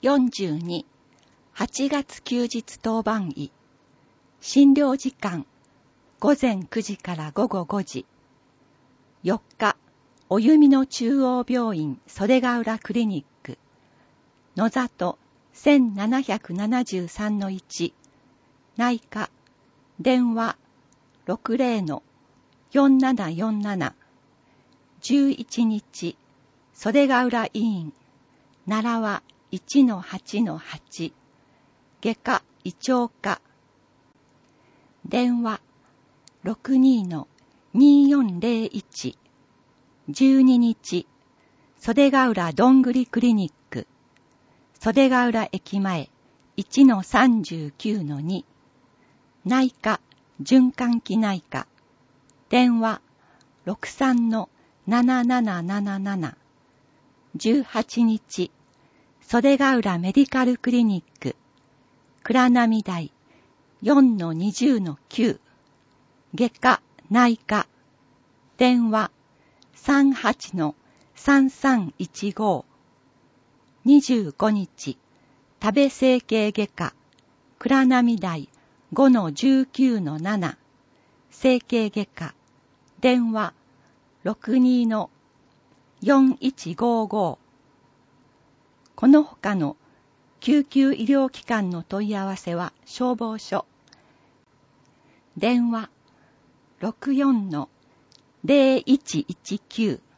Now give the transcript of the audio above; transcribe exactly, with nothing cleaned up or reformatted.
よんじゅうに、はちがつ休日当番医。診療時間、午前くじから午後ごじ。よっか、お弓の中央病院袖ヶ浦クリニック。野里 せんななひゃくななじゅうさんのいち。内科、電話 ろくぜろのよんななよんなな。じゅういちにち、袖ヶ浦医院、奈良はいちのはちのはち。外科胃腸科。電話 ろくにのによんぜろいち。じゅうににち、袖ヶ浦どんぐりクリニック。袖ヶ浦駅前いちのさんじゅうきゅうのに。内科循環器内科。電話 ろくさんのなななななななな。じゅうはちにち、袖ヶ浦メディカルクリニック。倉波台 よんのにじゅうのきゅう。外科内科。電話 さんはちのさんさんいちご。にじゅうごにち、多部整形外科。倉波台 ごのじゅうきゅうのなな。整形外科。電話 ろくにのよんいちごご。この他の救急医療機関の問い合わせは消防署。電話 ろくよんのぜろいちいちきゅう。